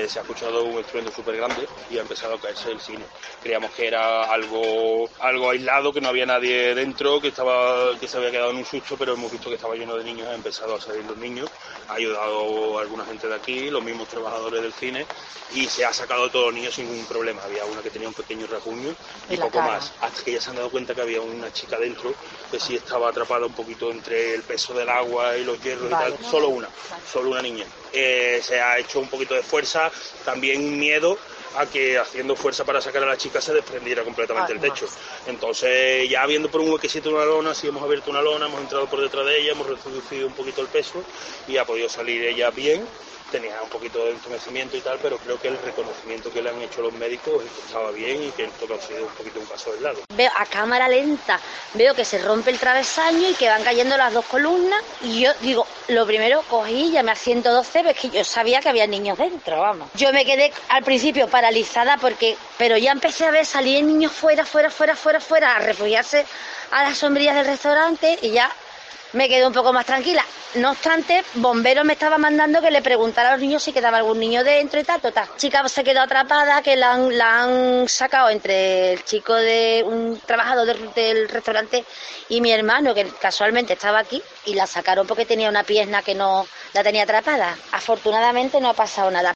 se ha escuchado un estruendo súper grande y ha empezado a caerse el cine. Creíamos que era algo aislado, que no había nadie dentro, que se había quedado en un susto, pero hemos visto que estaba lleno de niños, ha empezado a salir los niños, ha ayudado a alguna gente de aquí, los mismos trabajadores del cine, y se ha sacado a todos los niños sin ningún problema. Había una que tenía un pequeño rasguño y poco más, hasta que ya se han dado cuenta que había una chica dentro que sí estaba atrapada un poquito entre el peso del agua y los hierros y tal, solo una niña. Se ha hecho un poquito de fuerza, también miedo a que haciendo fuerza para sacar a la chica se desprendiera completamente el techo. Entonces, ya viendo por un huequecito una lona, sí hemos abierto una lona, hemos entrado por detrás de ella, hemos reducido un poquito el peso y ha podido salir ella bien. Tenía un poquito de entumecimiento y tal, pero creo que el reconocimiento que le han hecho los médicos es que estaba bien y que esto ha sido un poquito un caso aislado. Veo a cámara lenta, veo que se rompe el travesaño y que van cayendo las dos columnas y yo digo, lo primero cogí, llamé a 112, ves que yo sabía que había niños dentro, vamos. Yo me quedé al principio paralizada pero ya empecé a ver salir niños fuera, a refugiarse a las sombrillas del restaurante y ya me quedé un poco más tranquila. No obstante, bomberos me estaba mandando que le preguntara a los niños si quedaba algún niño dentro y tal. La chica se quedó atrapada, que la han sacado entre el chico de un trabajador del restaurante y mi hermano, que casualmente estaba aquí, y la sacaron porque tenía una pierna que no la tenía atrapada. Afortunadamente no ha pasado nada.